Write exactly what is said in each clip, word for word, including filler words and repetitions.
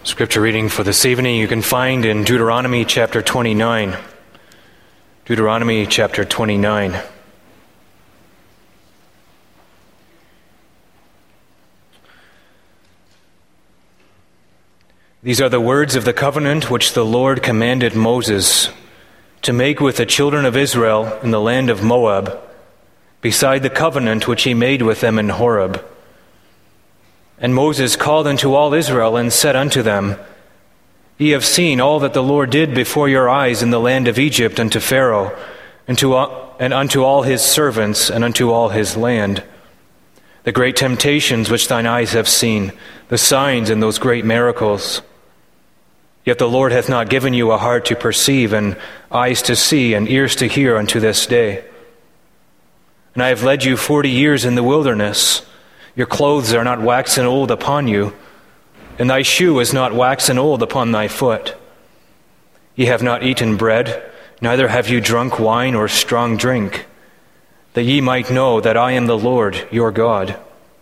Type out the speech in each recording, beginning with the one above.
Scripture reading for this evening you can find in Deuteronomy chapter twenty-nine. Deuteronomy chapter twenty-nine. These are the words of the covenant which the Lord commanded Moses to make with the children of Israel in the land of Moab, beside the covenant which he made with them in Horeb. And Moses called unto all Israel and said unto them, Ye have seen all that the Lord did before your eyes in the land of Egypt unto Pharaoh, and, to, and unto all his servants, and unto all his land. The great temptations which thine eyes have seen, the signs and those great miracles. Yet the Lord hath not given you a heart to perceive, and eyes to see, and ears to hear unto this day. And I have led you forty years in the wilderness. Your clothes are not waxen old upon you, and thy shoe is not waxen old upon thy foot. Ye have not eaten bread, neither have you drunk wine or strong drink, that ye might know that I am the Lord your God.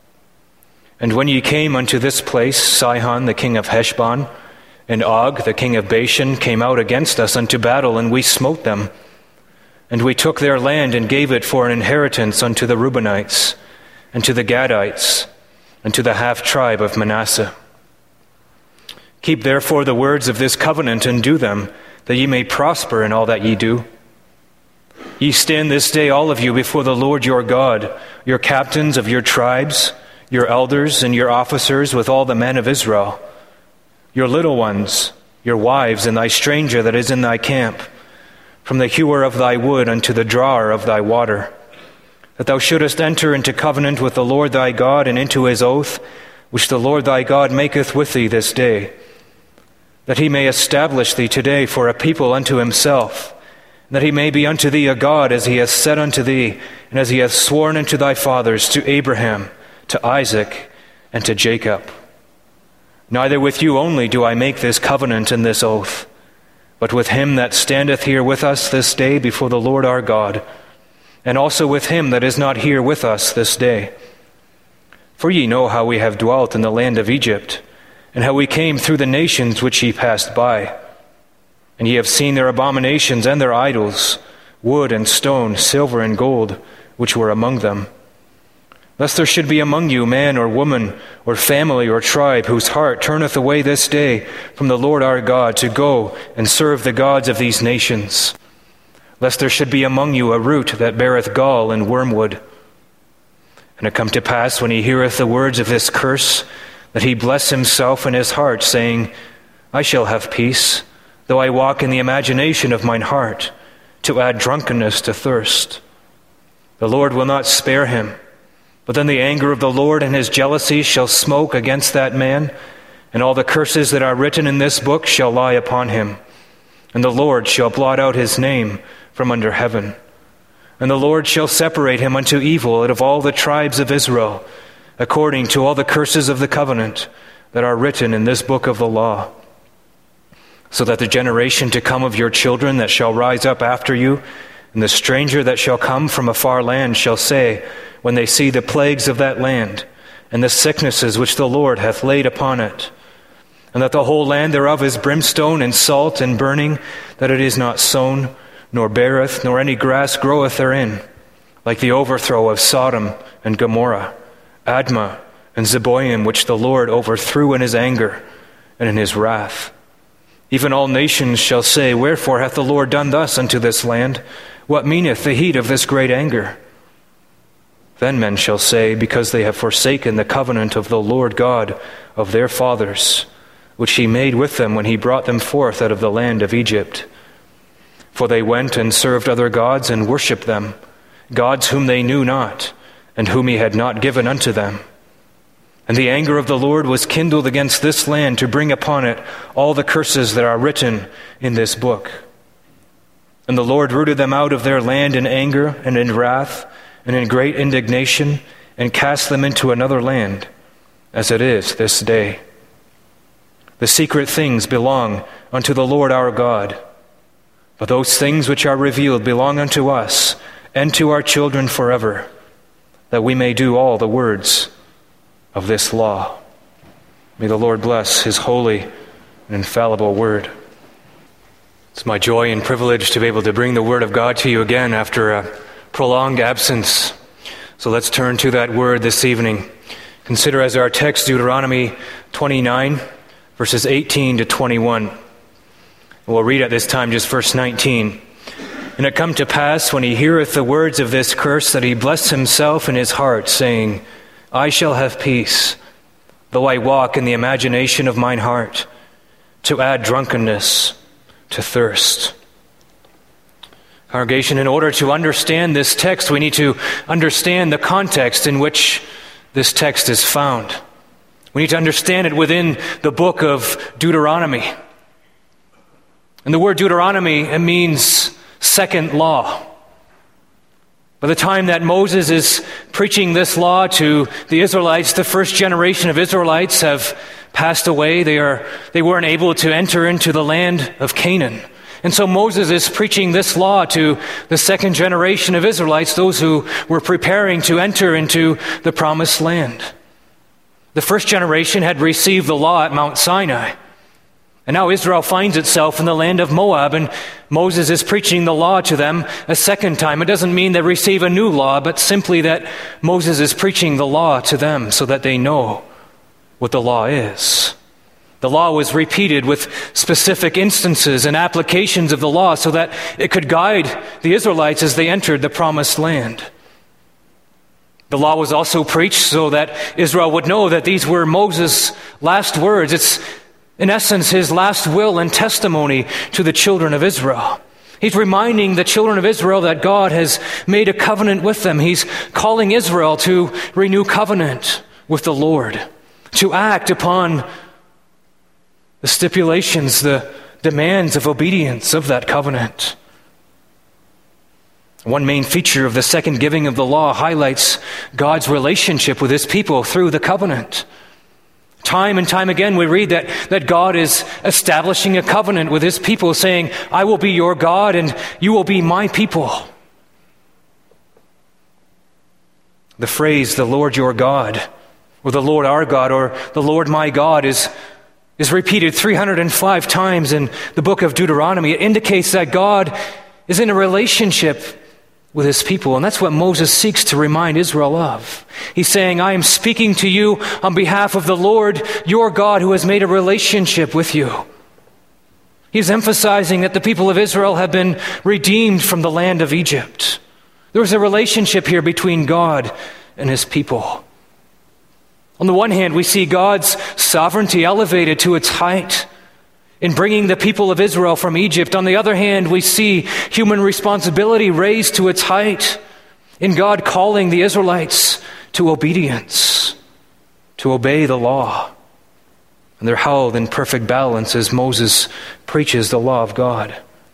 And when ye came unto this place, Sihon the king of Heshbon, and Og the king of Bashan came out against us unto battle, and we smote them. And we took their land and gave it for an inheritance unto the Reubenites, and to the Gadites, and to the half-tribe of Manasseh. Keep therefore the words of this covenant, and do them, that ye may prosper in all that ye do. Ye stand this day all of you before the Lord your God, your captains of your tribes, your elders and your officers with all the men of Israel, your little ones, your wives, and thy stranger that is in thy camp, from the hewer of thy wood unto the drawer of thy water, that thou shouldest enter into covenant with the Lord thy God, and into his oath, which the Lord thy God maketh with thee this day, that he may establish thee today for a people unto himself, and that he may be unto thee a God, as he hath said unto thee, and as he hath sworn unto thy fathers, to Abraham, to Isaac, and to Jacob. Neither with you only do I make this covenant and this oath, but with him that standeth here with us this day before the Lord our God, and also with him that is not here with us this day. For ye know how we have dwelt in the land of Egypt, and how we came through the nations which ye passed by. And ye have seen their abominations and their idols, wood and stone, silver and gold, which were among them. Lest there should be among you man or woman, or family or tribe, whose heart turneth away this day from the Lord our God to go and serve the gods of these nations. Lest there should be among you a root that beareth gall and wormwood. And it come to pass, when he heareth the words of this curse, that he bless himself in his heart, saying, I shall have peace, though I walk in the imagination of mine heart, to add drunkenness to thirst. The Lord will not spare him, but then the anger of the Lord and his jealousy shall smoke against that man, and all the curses that are written in this book shall lie upon him. And the Lord shall blot out his name from under heaven. And the Lord shall separate him unto evil out of all the tribes of Israel, according to all the curses of the covenant that are written in this book of the law. So that the generation to come of your children that shall rise up after you, and the stranger that shall come from a far land shall say, when they see the plagues of that land, and the sicknesses which the Lord hath laid upon it, and that the whole land thereof is brimstone and salt and burning, that it is not sown, nor beareth, nor any grass groweth therein, like the overthrow of Sodom and Gomorrah, Admah and Zeboim, which the Lord overthrew in his anger and in his wrath. Even all nations shall say, Wherefore hath the Lord done thus unto this land? What meaneth the heat of this great anger? Then men shall say, Because they have forsaken the covenant of the Lord God of their fathers, which he made with them when he brought them forth out of the land of Egypt. For they went and served other gods and worshipped them, gods whom they knew not, and whom he had not given unto them. And the anger of the Lord was kindled against this land to bring upon it all the curses that are written in this book. And the Lord rooted them out of their land in anger and in wrath and in great indignation, and cast them into another land, as it is this day. The secret things belong unto the Lord our God, but those things which are revealed belong unto us and to our children forever, that we may do all the words of this law. May the Lord bless his holy and infallible Word. It's my joy and privilege to be able to bring the Word of God to you again after a prolonged absence. So let's turn to that Word this evening. Consider as our text Deuteronomy twenty-nine, verses eighteen to twenty-one. We'll read at this time just verse nineteen. And it come to pass, when he heareth the words of this curse, that he bless himself in his heart, saying, I shall have peace, though I walk in the imagination of mine heart, to add drunkenness to thirst. Congregation, in order to understand this text, we need to understand the context in which this text is found. We need to understand it within the book of Deuteronomy. And the word Deuteronomy, it means second law. By the time that Moses is preaching this law to the Israelites, the first generation of Israelites have passed away. They are they weren't able to enter into the land of Canaan. And so Moses is preaching this law to the second generation of Israelites, those who were preparing to enter into the promised land. The first generation had received the law at Mount Sinai. And now Israel finds itself in the land of Moab, and Moses is preaching the law to them a second time. It doesn't mean they receive a new law, but simply that Moses is preaching the law to them so that they know what the law is. The law was repeated with specific instances and applications of the law so that it could guide the Israelites as they entered the promised land. The law was also preached so that Israel would know that these were Moses' last words. It's in essence, his last will and testimony to the children of Israel. He's reminding the children of Israel that God has made a covenant with them. He's calling Israel to renew covenant with the Lord, to act upon the stipulations, the demands of obedience of that covenant. One main feature of the second giving of the law highlights God's relationship with his people through the covenant. Time and time again we read that, that God is establishing a covenant with his people, saying, I will be your God and you will be my people. The phrase, the Lord your God, or the Lord our God, or the Lord my God is, is repeated three hundred five times in the book of Deuteronomy. It indicates that God is in a relationship with his people. And that's what Moses seeks to remind Israel of. He's saying, I am speaking to you on behalf of the Lord, your God, who has made a relationship with you. He's emphasizing that the people of Israel have been redeemed from the land of Egypt. There was a relationship here between God and his people. On the one hand, we see God's sovereignty elevated to its height in bringing the people of Israel from Egypt. On the other hand, we see human responsibility raised to its height in God calling the Israelites to obedience, to obey the law. And they're held in perfect balance as Moses preaches the law of God.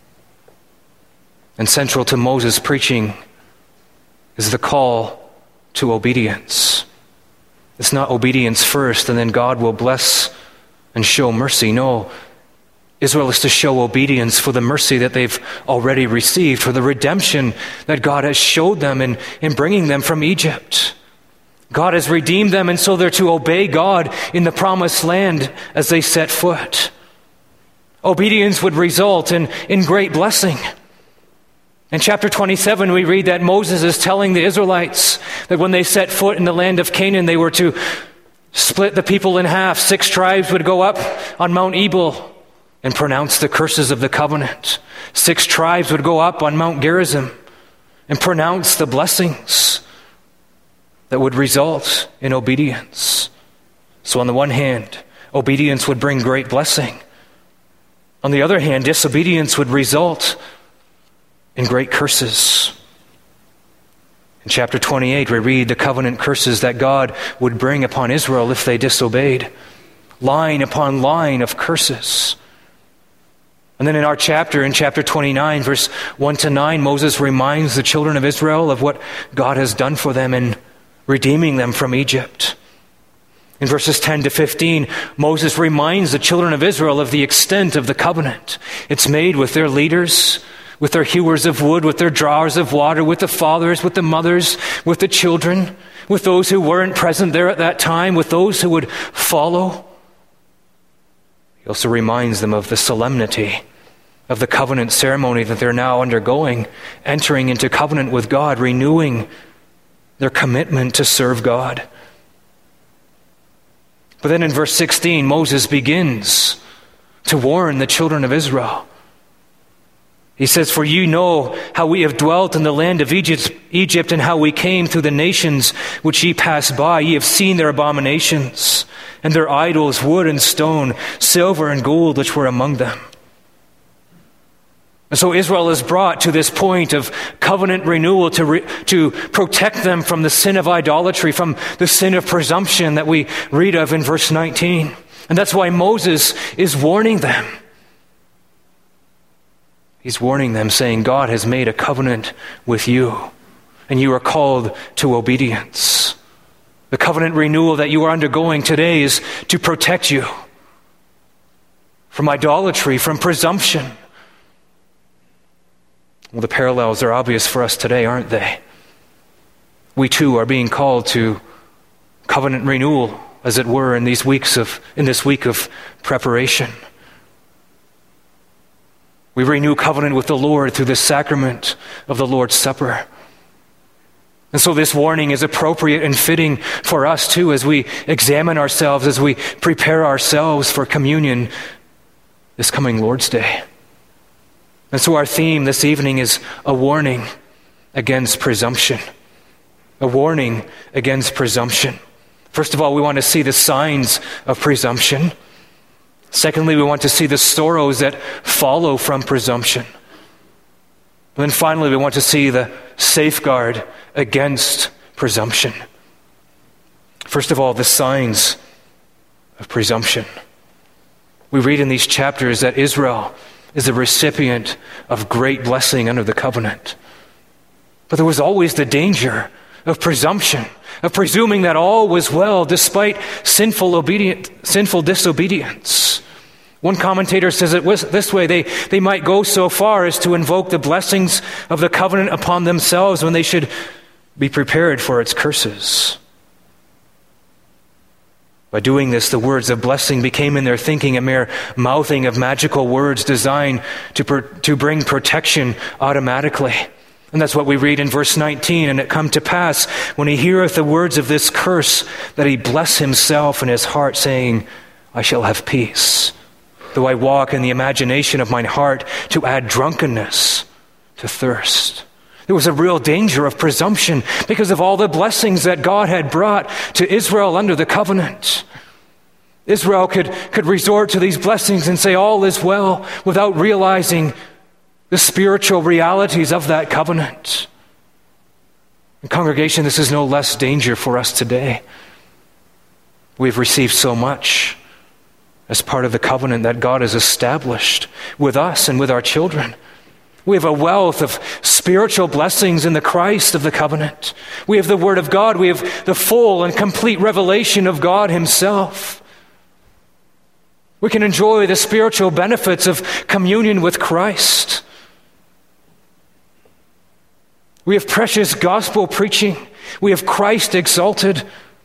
And central to Moses' preaching is the call to obedience. It's not obedience first and then God will bless and show mercy. No, Israel is to show obedience for the mercy that they've already received, for the redemption that God has showed them in, in bringing them from Egypt. God has redeemed them, and so they're to obey God in the promised land as they set foot. Obedience would result in, in great blessing. In chapter twenty-seven, we read that Moses is telling the Israelites that when they set foot in the land of Canaan, they were to split the people in half. Six tribes would go up on Mount Ebal and pronounce the curses of the covenant. Six tribes would go up on Mount Gerizim and pronounce the blessings that would result in obedience. So on the one hand, obedience would bring great blessing. On the other hand, disobedience would result in great curses. In chapter twenty-eight, we read the covenant curses that God would bring upon Israel if they disobeyed. Line upon line of curses. And then in our chapter, in chapter twenty-nine, verse one to nine, Moses reminds the children of Israel of what God has done for them in redeeming them from Egypt. In verses ten to fifteen, Moses reminds the children of Israel of the extent of the covenant. It's made with their leaders, with their hewers of wood, with their drawers of water, with the fathers, with the mothers, with the children, with those who weren't present there at that time, with those who would follow. He also reminds them of the solemnity of the covenant ceremony that they're now undergoing, entering into covenant with God, renewing their commitment to serve God. But then in verse sixteen, Moses begins to warn the children of Israel. He says, "For you know how we have dwelt in the land of Egypt, Egypt, and how we came through the nations which ye passed by. Ye have seen their abominations, and their idols, wood and stone, silver and gold, which were among them." And so Israel is brought to this point of covenant renewal to, re, to protect them from the sin of idolatry, from the sin of presumption that we read of in verse nineteen. And that's why Moses is warning them. He's warning them, saying, God has made a covenant with you, and you are called to obedience. The covenant renewal that you are undergoing today is to protect you from idolatry, from presumption. Well, the parallels are obvious for us today, aren't they? We too are being called to covenant renewal, as it were, in these weeks of in this week of preparation. We renew covenant with the Lord through the sacrament of the Lord's Supper. And so this warning is appropriate and fitting for us too, as we examine ourselves, as we prepare ourselves for communion this coming Lord's Day. And so our theme this evening is a warning against presumption. A warning against presumption. First of all, we want to see the signs of presumption. Secondly, we want to see the sorrows that follow from presumption. And then finally, we want to see the safeguard against presumption. First of all, the signs of presumption. We read in these chapters that Israel is the recipient of great blessing under the covenant. But there was always the danger of presumption, of presuming that all was well despite sinful obedient, sinful disobedience. One commentator says it was this way, they, they might go so far as to invoke the blessings of the covenant upon themselves when they should be prepared for its curses. By doing this, the words of blessing became in their thinking a mere mouthing of magical words designed to, per, to bring protection automatically. And that's what we read in verse nineteen. And it come to pass, when he heareth the words of this curse, that he bless himself in his heart, saying, I shall have peace, though I walk in the imagination of mine heart to add drunkenness to thirst. There was a real danger of presumption because of all the blessings that God had brought to Israel under the covenant. Israel could, could resort to these blessings and say all is well without realizing the spiritual realities of that covenant. And congregation, this is no less danger for us today. We've received so much as part of the covenant that God has established with us and with our children. We have a wealth of spiritual blessings in the Christ of the covenant. We have the Word of God. We have the full and complete revelation of God Himself. We can enjoy the spiritual benefits of communion with Christ. We have precious gospel preaching. We have Christ exalted.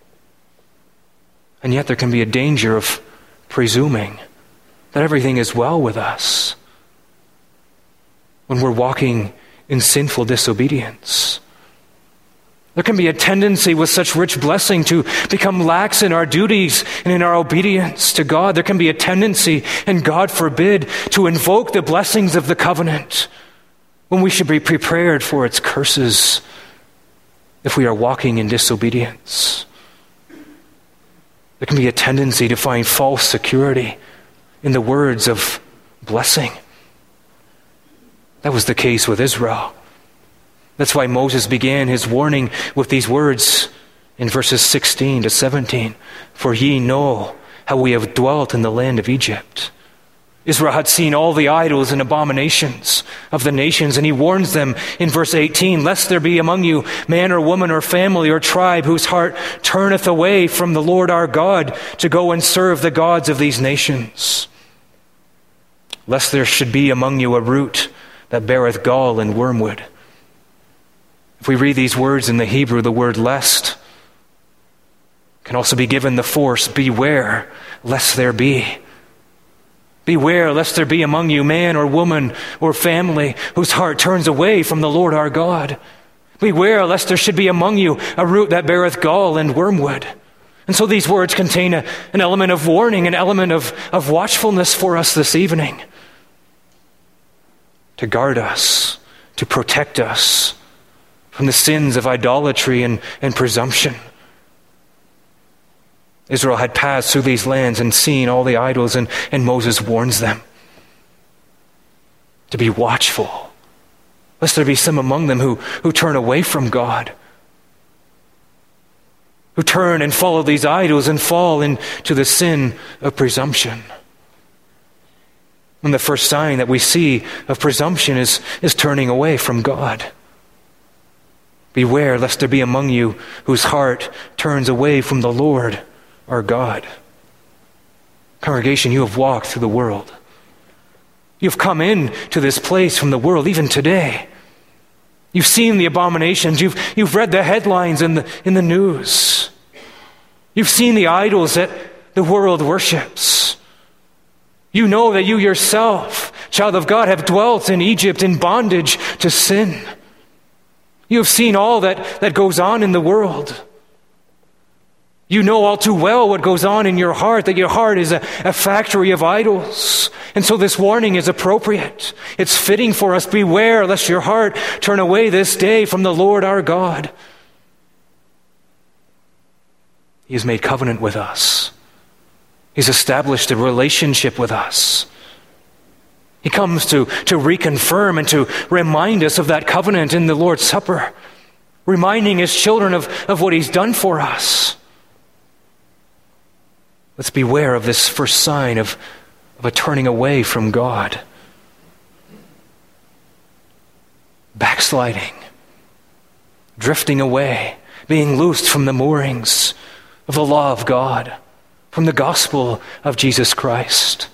And yet there can be a danger of presuming that everything is well with us when we're walking in sinful disobedience. There can be a tendency with such rich blessing to become lax in our duties and in our obedience to God. There can be a tendency, and God forbid, to invoke the blessings of the covenant when we should be prepared for its curses if we are walking in disobedience. There can be a tendency to find false security in the words of blessing. That was the case with Israel. That's why Moses began his warning with these words in verses sixteen to seventeen. For ye know how we have dwelt in the land of Egypt. Israel had seen all the idols and abominations of the nations, and he warns them in verse eighteen, lest there be among you man or woman or family or tribe whose heart turneth away from the Lord our God to go and serve the gods of these nations. Lest there should be among you a root that beareth gall and wormwood. If we read these words in the Hebrew, the word lest can also be given the force, beware, lest there be. Beware lest there be among you man or woman or family whose heart turns away from the Lord our God. Beware lest there should be among you a root that beareth gall and wormwood. And so these words contain a, an element of warning, an element of, of watchfulness for us this evening. To guard us, to protect us from the sins of idolatry and, and presumption. Israel had passed through these lands and seen all the idols, and, and Moses warns them to be watchful, lest there be some among them who, who turn away from God, who turn and follow these idols and fall into the sin of presumption. And the first sign that we see of presumption is, is turning away from God. Beware lest there be among you whose heart turns away from the Lord our God. Congregation, you have walked through the world. You've come in to this place from the world, even today. You've seen the abominations. You've, you've read the headlines in the, in the news. You've seen the idols that the world worships. You know that you yourself, child of God, have dwelt in Egypt in bondage to sin. You have seen all that, that goes on in the world. You know all too well what goes on in your heart, that your heart is a, a factory of idols. And so this warning is appropriate. It's fitting for us. Beware lest your heart turn away this day from the Lord our God. He has made covenant with us. He's established a relationship with us. He comes to, to reconfirm and to remind us of that covenant in the Lord's Supper, reminding his children of, of what he's done for us. Let's beware of this first sign of, of a turning away from God. Backsliding, drifting away, being loosed from the moorings of the law of God, from the gospel of Jesus Christ.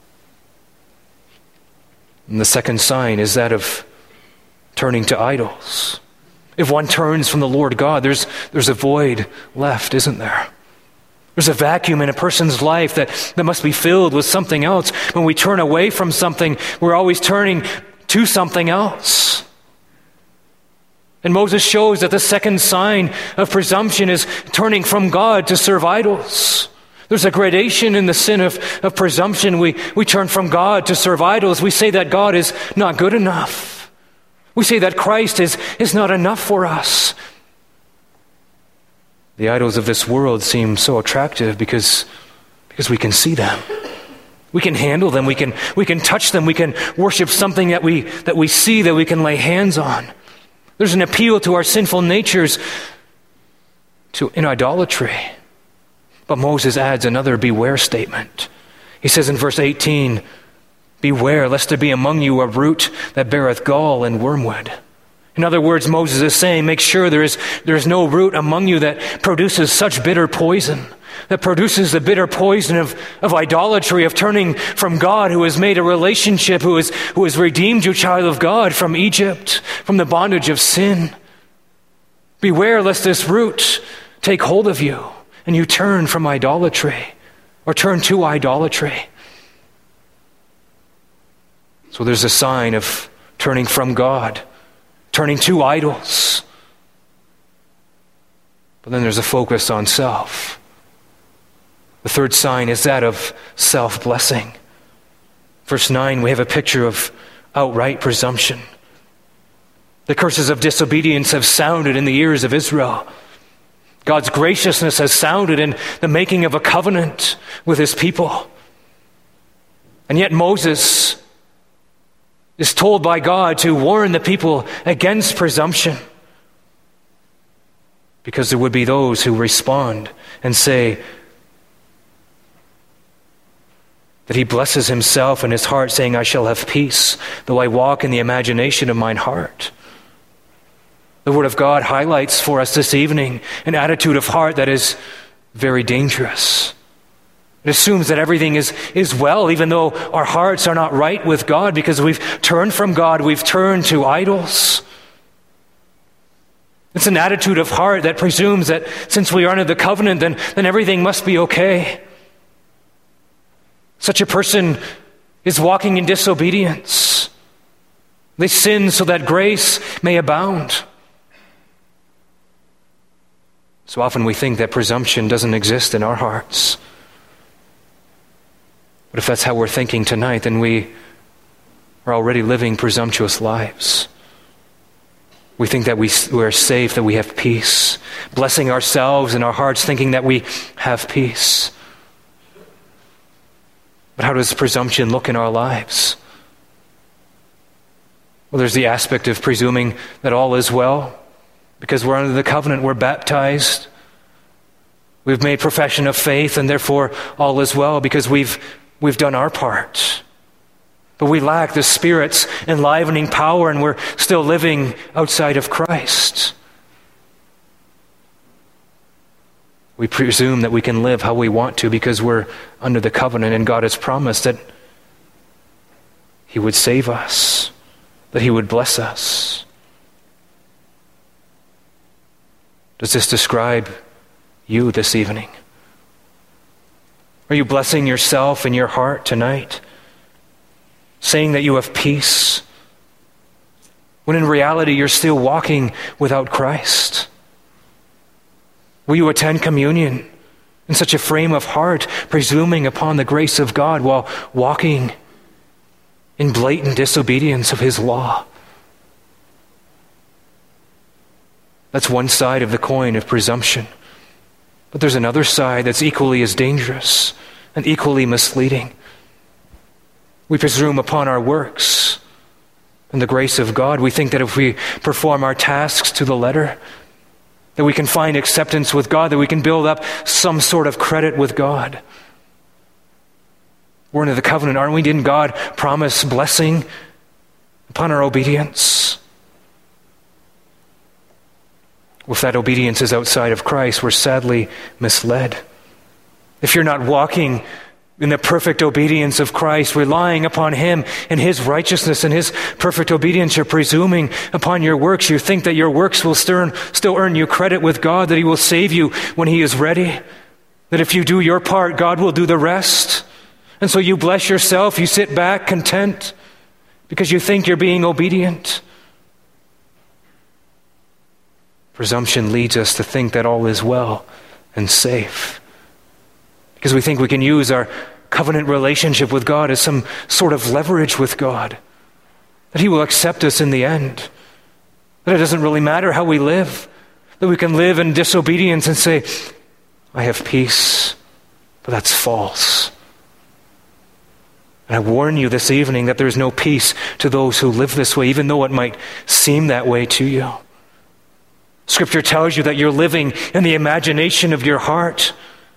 And the second sign is that of turning to idols. If one turns from the Lord God, there's, there's a void left, isn't there? There's a vacuum in a person's life that, that must be filled with something else. When we turn away from something, we're always turning to something else. And Moses shows that the second sign of presumption is turning from God to serve idols. There's a gradation in the sin of, of presumption. We, we turn from God to serve idols. We say that God is not good enough. We say that Christ is, is not enough for us. The idols of this world seem so attractive because, because we can see them. We can handle them. We can, we can touch them. We can worship something that we, that we see, that we can lay hands on. There's an appeal to our sinful natures to, in idolatry. But Moses adds another beware statement. He says in verse eighteen, beware lest there be among you a root that beareth gall and wormwood. In other words, Moses is saying, make sure there is, there is no root among you that produces such bitter poison, that produces the bitter poison of, of idolatry, of turning from God, who has made a relationship, who has, who has redeemed you, child of God, from Egypt, from the bondage of sin. Beware lest this root take hold of you and you turn from idolatry or turn to idolatry. So there's a sign of turning from God, turning to idols. But then there's a focus on self. The third sign is that of self-blessing. Verse nine, we have a picture of outright presumption. The curses of disobedience have sounded in the ears of Israel. God's graciousness has sounded in the making of a covenant with his people. And yet Moses is told by God to warn the people against presumption, because there would be those who respond and say that he blesses himself in his heart, saying, I shall have peace, though I walk in the imagination of mine heart. The Word of God highlights for us this evening an attitude of heart that is very dangerous. It assumes that everything is, is well, even though our hearts are not right with God, because we've turned from God, we've turned to idols. It's an attitude of heart that presumes that since we are under the covenant, then, then everything must be okay. Such a person is walking in disobedience. They sin so that grace may abound. So often we think that presumption doesn't exist in our hearts. But if that's how we're thinking tonight, then we are already living presumptuous lives. We think that we, we're safe, that we have peace, blessing ourselves in our hearts, thinking that we have peace. But how does presumption look in our lives? Well, there's the aspect of presuming that all is well. Because we're under the covenant, we're baptized. We've made profession of faith, and therefore all is well because we've we've done our part. But we lack the Spirit's enlivening power, and we're still living outside of Christ. We presume that we can live how we want to because we're under the covenant, and God has promised that He would save us, that He would bless us. Does this describe you this evening? Are you blessing yourself in your heart tonight, saying that you have peace, when in reality you're still walking without Christ? Will you attend communion in such a frame of heart, presuming upon the grace of God while walking in blatant disobedience of His law? That's one side of the coin of presumption. But there's another side that's equally as dangerous and equally misleading. We presume upon our works and the grace of God. We think that if we perform our tasks to the letter, that we can find acceptance with God, that we can build up some sort of credit with God. We're under the covenant, aren't we? Didn't God promise blessing upon our obedience? If that obedience is outside of Christ, we're sadly misled. If you're not walking in the perfect obedience of Christ, relying upon Him and His righteousness and His perfect obedience, you're presuming upon your works. You think that your works will still earn you credit with God, that He will save you when He is ready, that if you do your part, God will do the rest. And so you bless yourself, you sit back content because you think you're being obedient. Presumption leads us to think that all is well and safe, because we think we can use our covenant relationship with God as some sort of leverage with God, that He will accept us in the end, that it doesn't really matter how we live, that we can live in disobedience and say, I have peace, but that's false. And I warn you this evening that there is no peace to those who live this way, even though it might seem that way to you. Scripture tells you that you're living in the imagination of your heart,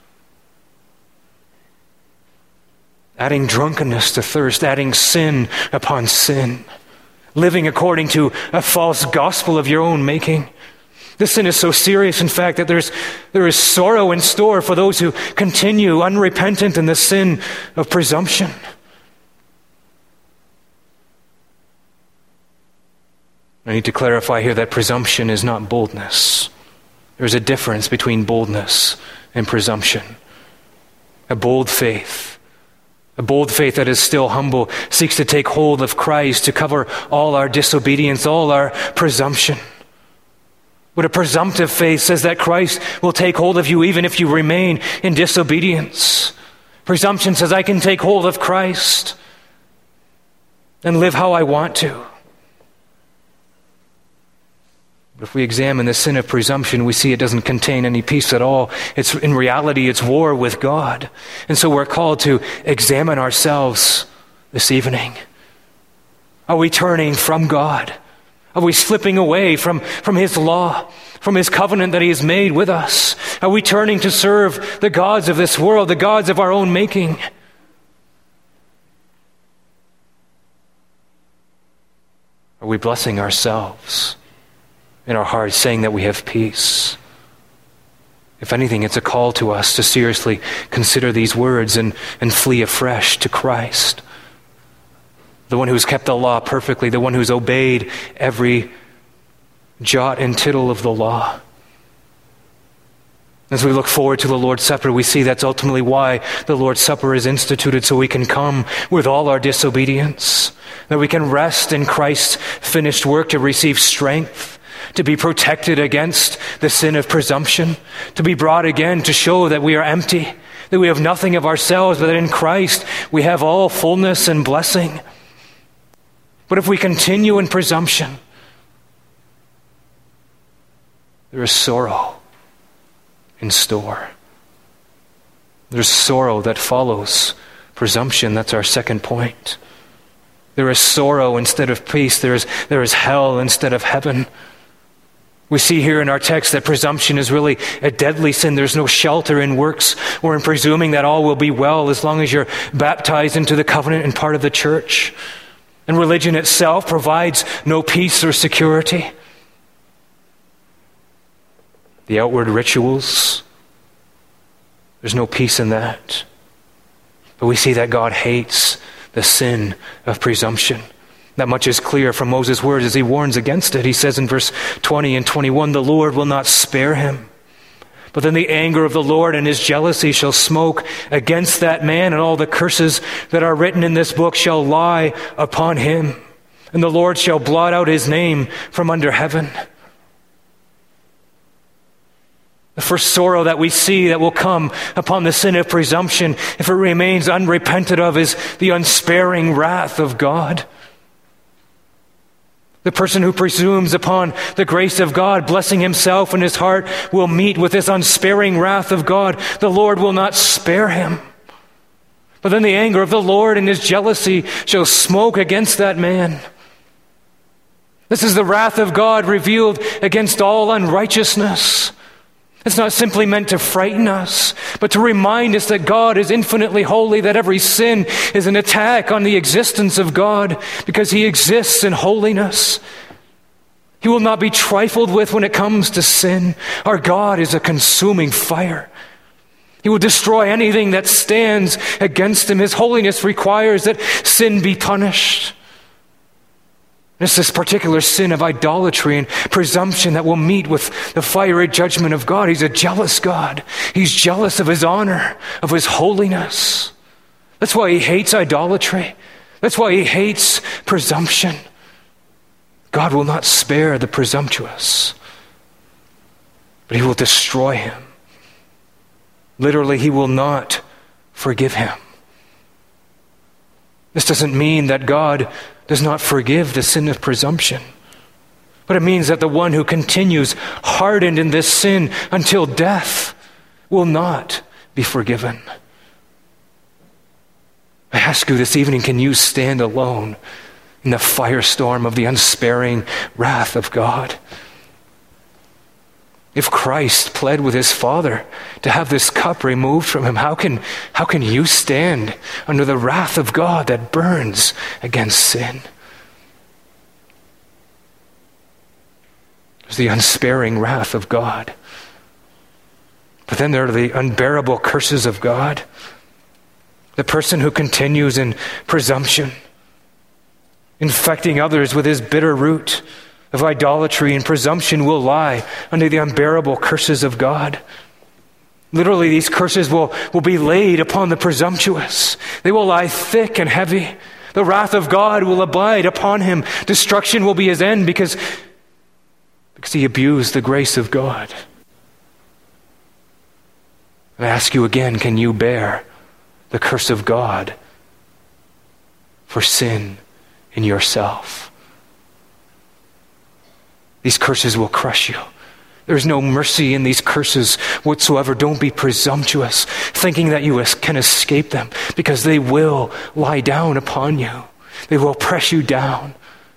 adding drunkenness to thirst, adding sin upon sin, living according to a false gospel of your own making. This sin is so serious, in fact, that there's there is sorrow in store for those who continue unrepentant in the sin of presumption. I need to clarify here that presumption is not boldness. There's a difference between boldness and presumption. A bold faith, a bold faith that is still humble, seeks to take hold of Christ to cover all our disobedience, all our presumption. But a presumptive faith says that Christ will take hold of you even if you remain in disobedience. Presumption says I can take hold of Christ and live how I want to. But if we examine the sin of presumption, we see it doesn't contain any peace at all. It's in reality, it's war with God. And so we're called to examine ourselves this evening. Are we turning from God? Are we slipping away from, from His law, from His covenant that He has made with us? Are we turning to serve the gods of this world, the gods of our own making? Are we blessing ourselves in our hearts, saying that we have peace? If anything, it's a call to us to seriously consider these words and, and flee afresh to Christ, the one who's kept the law perfectly, the one who's obeyed every jot and tittle of the law. As we look forward to the Lord's Supper, we see that's ultimately why the Lord's Supper is instituted, so we can come with all our disobedience, that we can rest in Christ's finished work to receive strength, to be protected against the sin of presumption, to be brought again to show that we are empty, that we have nothing of ourselves, but that in Christ we have all fullness and blessing. But if we continue in presumption, there is sorrow in store. There's sorrow that follows presumption. That's our second point. There is sorrow instead of peace. There is, there is hell instead of heaven. We see here in our text that presumption is really a deadly sin. There's no shelter in works or in presuming that all will be well as long as you're baptized into the covenant and part of the church. And religion itself provides no peace or security. The outward rituals, there's no peace in that. But we see that God hates the sin of presumption. That much is clear from Moses' words as he warns against it. He says in verse twenty and twenty-one, the Lord will not spare him. But then the anger of the Lord and his jealousy shall smoke against that man, and all the curses that are written in this book shall lie upon him. And the Lord shall blot out his name from under heaven. The first sorrow that we see that will come upon the sin of presumption, if it remains unrepented of, is the unsparing wrath of God. The person who presumes upon the grace of God, blessing himself in his heart, will meet with this unsparing wrath of God. The Lord will not spare him. But then the anger of the Lord and his jealousy shall smoke against that man. This is the wrath of God revealed against all unrighteousness. It's not simply meant to frighten us, but to remind us that God is infinitely holy, that every sin is an attack on the existence of God because he exists in holiness. He will not be trifled with when it comes to sin. Our God is a consuming fire. He will destroy anything that stands against him. His holiness requires that sin be punished. It's this particular sin of idolatry and presumption that will meet with the fiery judgment of God. He's a jealous God. He's jealous of his honor, of his holiness. That's why he hates idolatry. That's why he hates presumption. God will not spare the presumptuous, but he will destroy him. Literally, he will not forgive him. This doesn't mean that God does not forgive the sin of presumption, but it means that the one who continues hardened in this sin until death will not be forgiven. I ask you this evening, can you stand alone in the firestorm of the unsparing wrath of God? If Christ pled with his Father to have this cup removed from him, how can, how can you stand under the wrath of God that burns against sin? There's the unsparing wrath of God. But then there are the unbearable curses of God. The person who continues in presumption, infecting others with his bitter root of idolatry and presumption, will lie under the unbearable curses of God. Literally, these curses will, will be laid upon the presumptuous. They will lie thick and heavy. The wrath of God will abide upon him. Destruction will be his end because, because he abused the grace of God. I ask you again, can you bear the curse of God for sin in yourself? These curses will crush you. There's no mercy in these curses whatsoever. Don't be presumptuous, thinking that you can escape them, because they will lie down upon you. They will press you down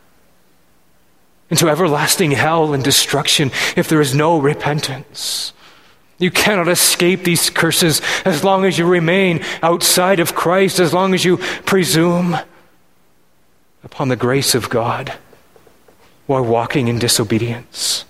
into everlasting hell and destruction if there is no repentance. You cannot escape these curses as long as you remain outside of Christ, as long as you presume upon the grace of God while walking in disobedience.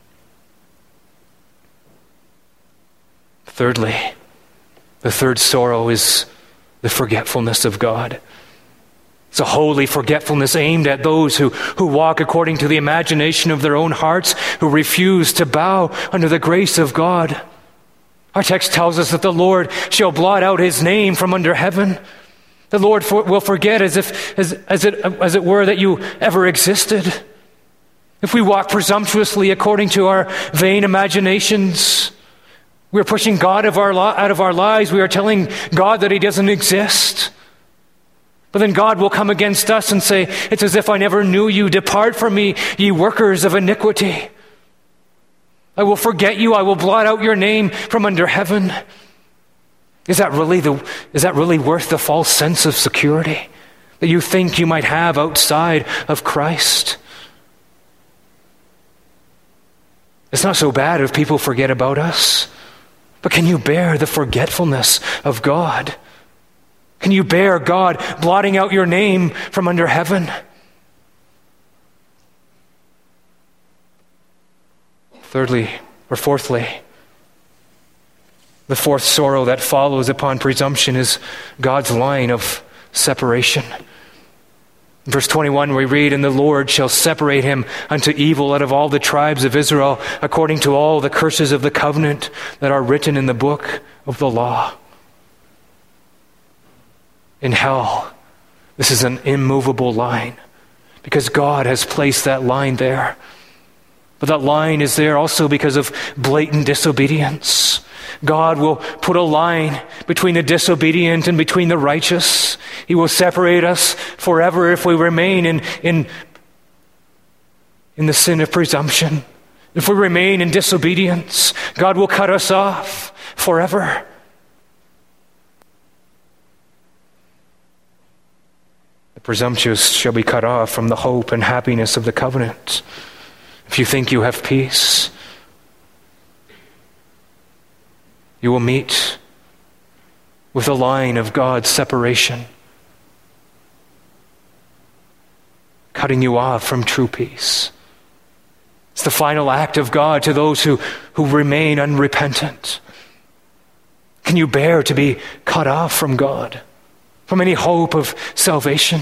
Thirdly, the third sorrow is the forgetfulness of God. It's a holy forgetfulness aimed at those who, who walk according to the imagination of their own hearts, who refuse to bow under the grace of God. Our text tells us that the Lord shall blot out his name from under heaven. The Lord for, will forget as if, as, as, it, as it were, that you ever existed. If we walk presumptuously according to our vain imaginations, we're pushing God of our, out of our lives. We are telling God that he doesn't exist. But then God will come against us and say, it's as if I never knew you. Depart from me, ye workers of iniquity. I will forget you. I will blot out your name from under heaven. Is that really the, is that really worth the false sense of security that you think you might have outside of Christ? It's not so bad if people forget about us, but can you bear the forgetfulness of God? Can you bear God blotting out your name from under heaven? Thirdly, or fourthly, the fourth sorrow that follows upon presumption is God's line of separation. In verse twenty-one we read, "And the Lord shall separate him unto evil out of all the tribes of Israel, according to all the curses of the covenant that are written in the book of the law." In hell, this is an immovable line, because God has placed that line there. But that line is there also because of blatant disobedience. God will put a line between the disobedient and between the righteous. He will separate us forever if we remain in, in, in the sin of presumption. If we remain in disobedience, God will cut us off forever. The presumptuous shall be cut off from the hope and happiness of the covenant. If you think you have peace, you will meet with a line of God's separation, cutting you off from true peace. It's the final act of God to those who, who remain unrepentant. Can you bear to be cut off from God, from any hope of salvation?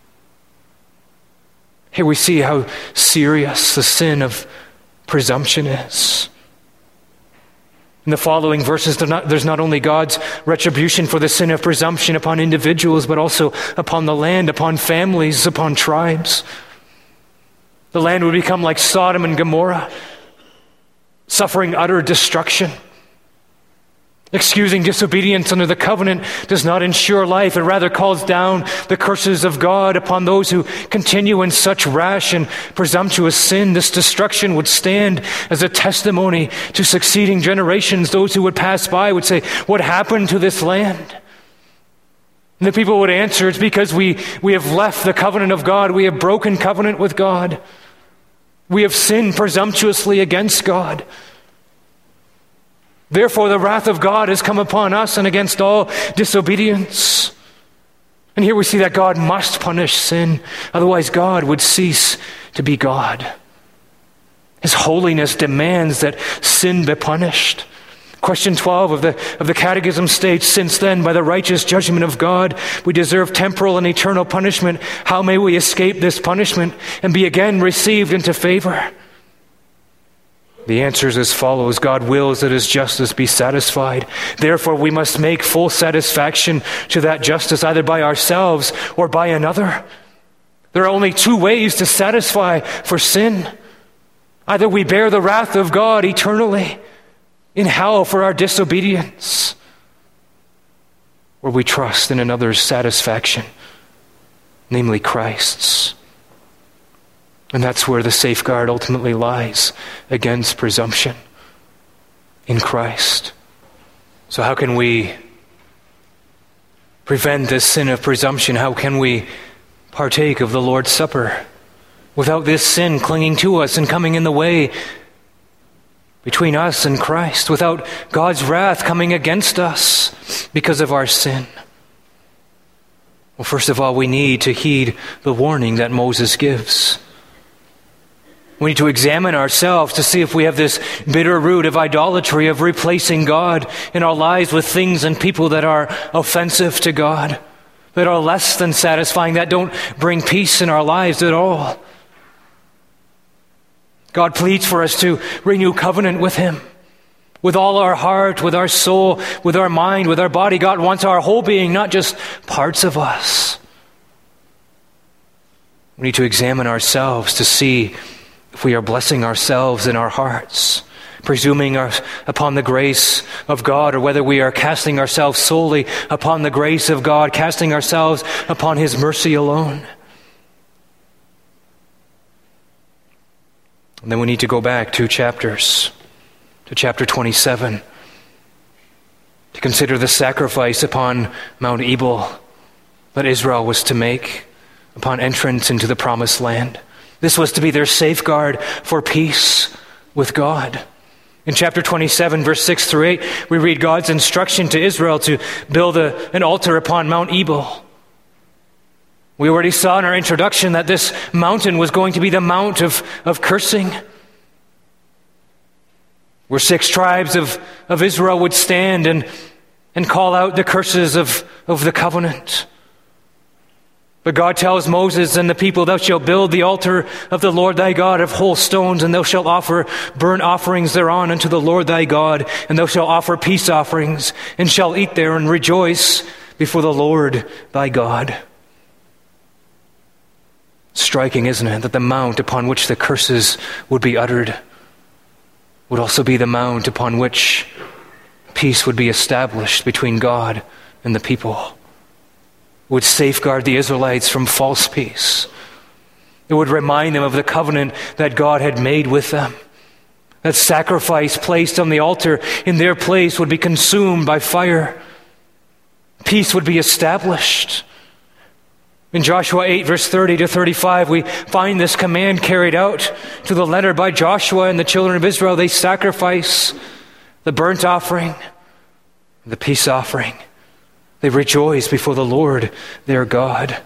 Here we see how serious the sin of presumption is. In the following verses, there's not only God's retribution for the sin of presumption upon individuals, but also upon the land, upon families, upon tribes. The land would become like Sodom and Gomorrah, suffering utter destruction. Excusing disobedience under the covenant does not ensure life. It rather calls down the curses of God upon those who continue in such rash and presumptuous sin. This destruction would stand as a testimony to succeeding generations. Those who would pass by would say, "What happened to this land?" And the people would answer, "It's because we, we have left the covenant of God. We have broken covenant with God. We have sinned presumptuously against God. Therefore, the wrath of God has come upon us and against all disobedience." And here we see that God must punish sin. Otherwise, God would cease to be God. His holiness demands that sin be punished. Question twelve of the, of the Catechism states, "Since then, by the righteous judgment of God, we deserve temporal and eternal punishment, how may we escape this punishment and be again received into favor?" The answer is as follows: God wills that his justice be satisfied. Therefore, we must make full satisfaction to that justice, either by ourselves or by another. There are only two ways to satisfy for sin. Either we bear the wrath of God eternally in hell for our disobedience, or we trust in another's satisfaction, namely Christ's. And that's where the safeguard ultimately lies against presumption, in Christ. So how can we prevent this sin of presumption? How can we partake of the Lord's Supper without this sin clinging to us and coming in the way between us and Christ, without God's wrath coming against us because of our sin? Well, first of all, we need to heed the warning that Moses gives. We need to examine ourselves to see if we have this bitter root of idolatry, of replacing God in our lives with things and people that are offensive to God, that are less than satisfying, that don't bring peace in our lives at all. God pleads for us to renew covenant with him. With all our heart, with our soul, with our mind, with our body. God wants our whole being, not just parts of us. We need to examine ourselves to see if we are blessing ourselves in our hearts, presuming our, upon the grace of God, or whether we are casting ourselves solely upon the grace of God, casting ourselves upon His mercy alone. And then we need to go back two chapters, to chapter twenty-seven, to consider the sacrifice upon Mount Ebal that Israel was to make upon entrance into the promised land. This was to be their safeguard for peace with God. In chapter twenty-seven, verse six through eight, we read God's instruction to Israel to build a, an altar upon Mount Ebal. We already saw in our introduction that this mountain was going to be the mount of, of cursing, where six tribes of, of Israel would stand and, and call out the curses of, of the covenant. But God tells Moses and the people, "Thou shalt build the altar of the Lord thy God of whole stones, and thou shalt offer burnt offerings thereon unto the Lord thy God, and thou shalt offer peace offerings, and shalt eat there and rejoice before the Lord thy God." Striking, isn't it, that the mount upon which the curses would be uttered would also be the mount upon which peace would be established between God and the people. It would safeguard the Israelites from false peace. It would remind them of the covenant that God had made with them. That sacrifice placed on the altar in their place would be consumed by fire. Peace would be established. In Joshua eight, verse thirty to thirty-five, we find this command carried out to the letter by Joshua and the children of Israel. They sacrifice the burnt offering, the peace offering. They rejoice before the Lord their God.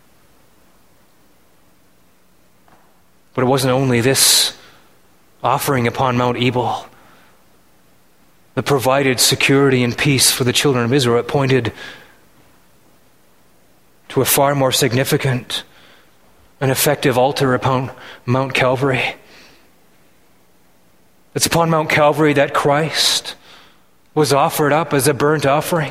But it wasn't only this offering upon Mount Ebal that provided security and peace for the children of Israel. It pointed to a far more significant and effective altar upon Mount Calvary. It's upon Mount Calvary that Christ was offered up as a burnt offering.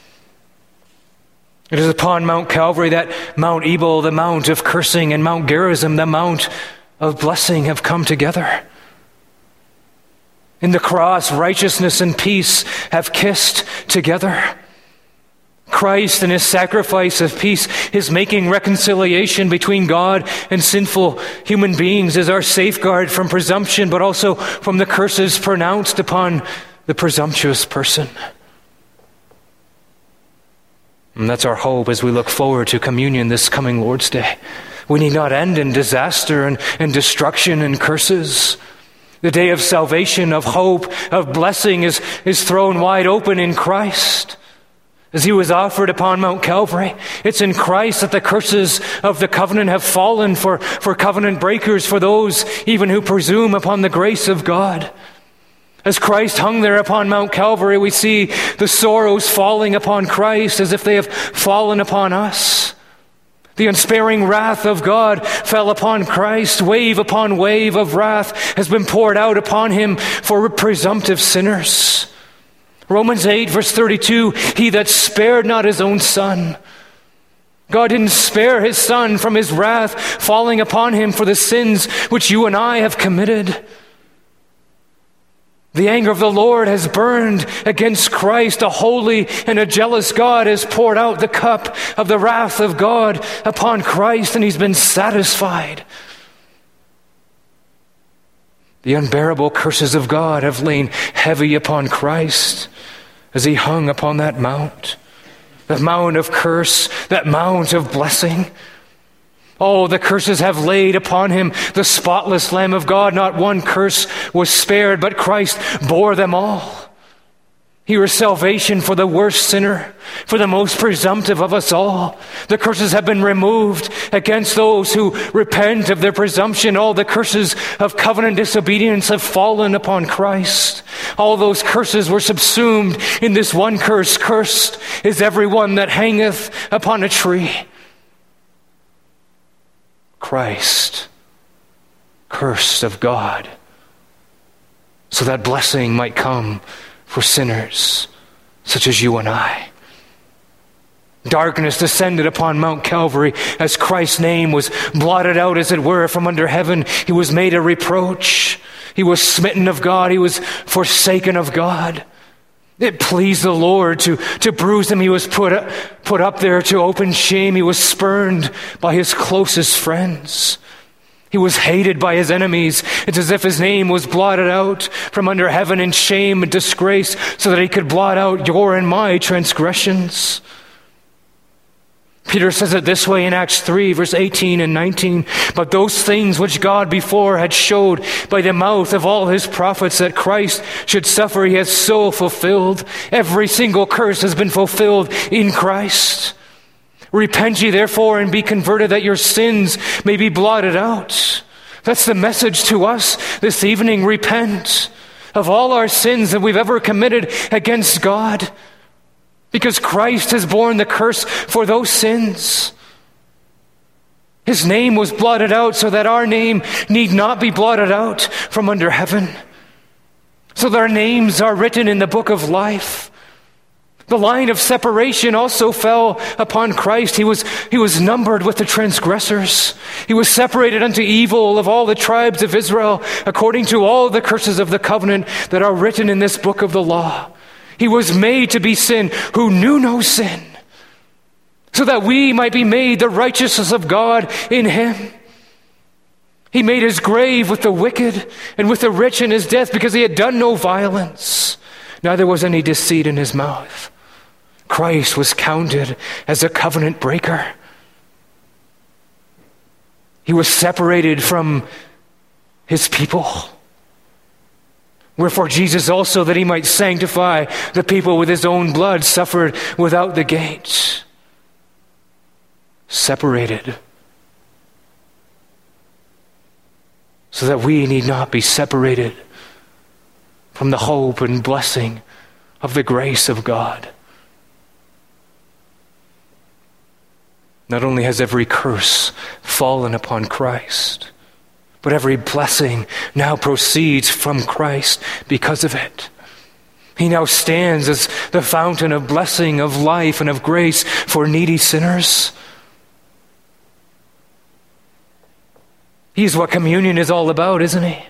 It is upon Mount Calvary that Mount Ebal, the mount of cursing, and Mount Gerizim, the mount of blessing, have come together. In the cross, righteousness and peace have kissed together. Christ, in His sacrifice of peace, is making reconciliation between God and sinful human beings as our safeguard from presumption, but also from the curses pronounced upon the presumptuous person. And that's our hope as we look forward to communion this coming Lord's Day. We need not end in disaster and, and destruction and curses. The day of salvation, of hope, of blessing is, is thrown wide open in Christ. As He was offered upon Mount Calvary, it's in Christ that the curses of the covenant have fallen for, for covenant breakers, for those even who presume upon the grace of God. As Christ hung there upon Mount Calvary, we see the sorrows falling upon Christ as if they have fallen upon us. The unsparing wrath of God fell upon Christ. Wave upon wave of wrath has been poured out upon Him for presumptive sinners. Romans eight, verse thirty-two, He that spared not His own Son. God didn't spare His Son from His wrath falling upon Him for the sins which you and I have committed. The anger of the Lord has burned against Christ. A holy and a jealous God has poured out the cup of the wrath of God upon Christ, and He's been satisfied. The unbearable curses of God have lain heavy upon Christ as He hung upon that mount, that mount of curse, that mount of blessing. Oh, the curses have laid upon Him, the spotless Lamb of God. Not one curse was spared, but Christ bore them all. He was salvation for the worst sinner, for the most presumptive of us all. The curses have been removed against those who repent of their presumption. All the curses of covenant disobedience have fallen upon Christ. All those curses were subsumed in this one curse. Cursed is everyone that hangeth upon a tree. Christ, cursed of God, so that blessing might come for sinners such as you and I. Darkness descended upon Mount Calvary as Christ's name was blotted out, as it were, from under heaven. He was made a reproach. He was smitten of God. He was forsaken of God. It pleased the Lord to, to bruise him. He was put up, put up there to open shame. He was spurned by his closest friends. He was hated by his enemies. It's as if his name was blotted out from under heaven in shame and disgrace so that he could blot out your and my transgressions. Peter says it this way in Acts three, verse eighteen and nineteen. But those things which God before had showed by the mouth of all his prophets that Christ should suffer, he has so fulfilled. Every single curse has been fulfilled in Christ. Repent ye therefore and be converted, that your sins may be blotted out. That's the message to us this evening. Repent of all our sins that we've ever committed against God, because Christ has borne the curse for those sins. His name was blotted out so that our name need not be blotted out from under heaven, so that our names are written in the book of life. The line of separation also fell upon Christ. He was, he was numbered with the transgressors. He was separated unto evil of all the tribes of Israel, according to all the curses of the covenant that are written in this book of the law. He was made to be sin who knew no sin, so that we might be made the righteousness of God in him. He made his grave with the wicked and with the rich in his death, because he had done no violence, neither was any deceit in his mouth. Christ was counted as a covenant breaker. He was separated from his people. Wherefore Jesus also, that he might sanctify the people with his own blood, suffered without the gate. Separated, so that we need not be separated from the hope and blessing of the grace of God. Not only has every curse fallen upon Christ, but every blessing now proceeds from Christ because of it. He now stands as the fountain of blessing, of life, and of grace for needy sinners. He's what communion is all about, isn't he?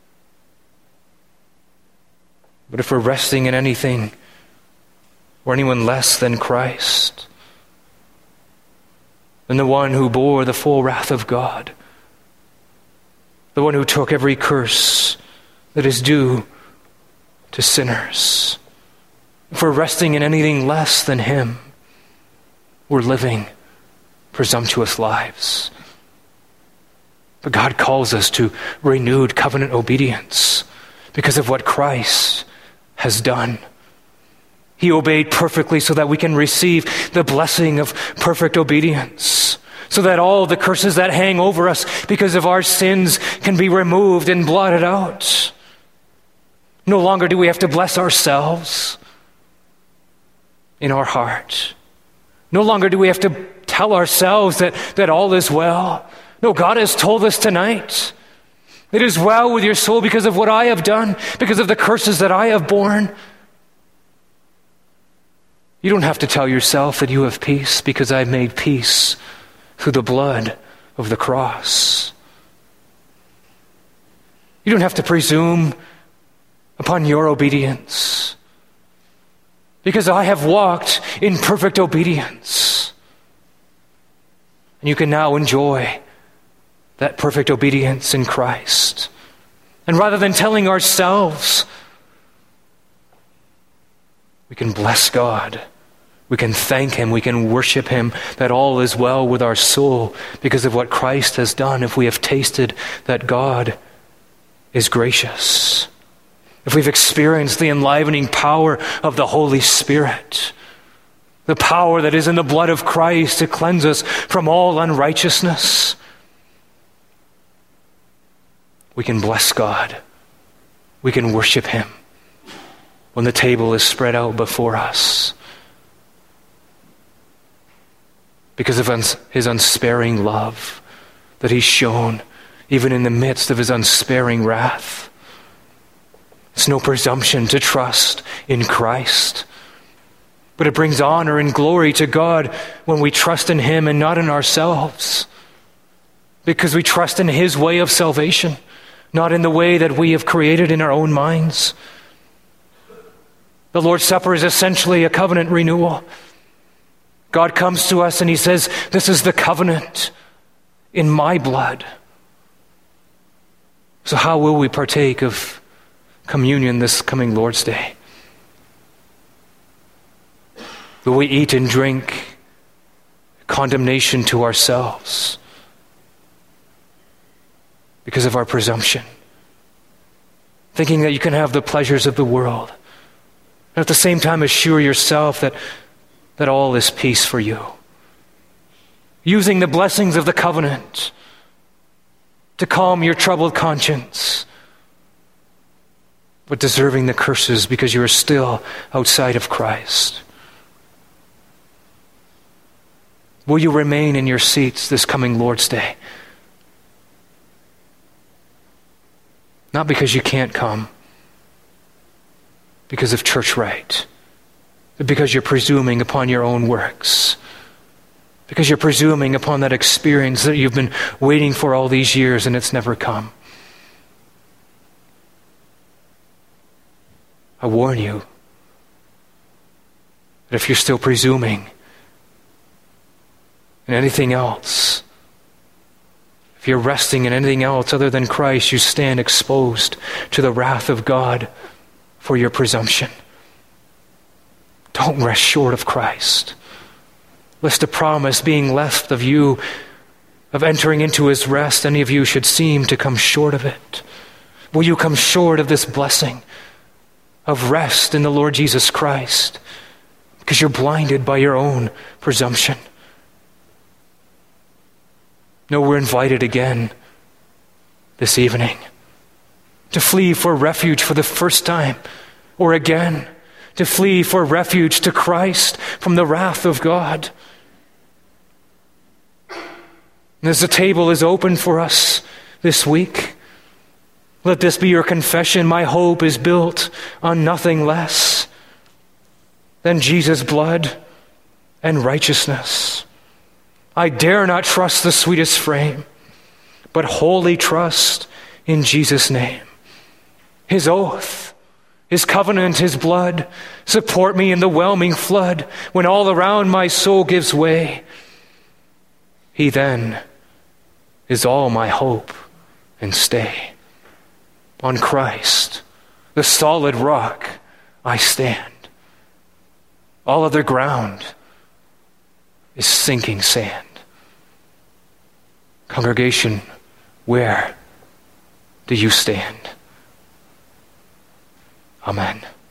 But if we're resting in anything or anyone less than Christ, then the one who bore the full wrath of God, the one who took every curse that is due to sinners, if we're resting in anything less than him, we're living presumptuous lives. But God calls us to renewed covenant obedience because of what Christ has done. He obeyed perfectly so that we can receive the blessing of perfect obedience, so that all the curses that hang over us because of our sins can be removed and blotted out. No longer do we have to bless ourselves in our heart. No longer do we have to tell ourselves that, that all is well. No, God has told us tonight, it is well with your soul because of what I have done, because of the curses that I have borne. You don't have to tell yourself that you have peace, because I've made peace through the blood of the cross. You don't have to presume upon your obedience, because I have walked in perfect obedience. And you can now enjoy that perfect obedience in Christ. And rather than telling ourselves, we can bless God. We can thank him. We can worship him that all is well with our soul because of what Christ has done. If we have tasted that God is gracious, if we've experienced the enlivening power of the Holy Spirit, the power that is in the blood of Christ to cleanse us from all unrighteousness, we can bless God. We can worship him when the table is spread out before us, because of uns- his unsparing love that he's shown even in the midst of his unsparing wrath. It's no presumption to trust in Christ. But it brings honor and glory to God when we trust in Him and not in ourselves. Because we trust in His way of salvation, not in the way that we have created in our own minds. The Lord's Supper is essentially a covenant renewal. God comes to us and He says, this is the covenant in my blood. So how will we partake of communion this coming Lord's Day? Will we eat and drink condemnation to ourselves because of our presumption, thinking that you can have the pleasures of the world, and at the same time assure yourself that, that all is peace for you, using the blessings of the covenant to calm your troubled conscience, but deserving the curses because you are still outside of Christ? Will you remain in your seats this coming Lord's Day? Not because you can't come, because of church rite, but because you're presuming upon your own works, because you're presuming upon that experience that you've been waiting for all these years and it's never come. I warn you that if you're still presuming in anything else, if you're resting in anything else other than Christ, you stand exposed to the wrath of God for your presumption. Don't rest short of Christ, lest the promise being left of you of entering into His rest, any of you should seem to come short of it. Will you come short of this blessing of rest in the Lord Jesus Christ because you're blinded by your own presumption? No, we're invited again this evening to flee for refuge for the first time, or again to flee for refuge to Christ from the wrath of God. And as the table is open for us this week, let this be your confession. My hope is built on nothing less than Jesus' blood and righteousness. I dare not trust the sweetest frame, but wholly trust in Jesus' name. His oath, His covenant, His blood support me in the whelming flood when all around my soul gives way. He then is all my hope and stay. On Christ, the solid rock, I stand. All other ground is sinking sand. Congregation, where do you stand? Amen.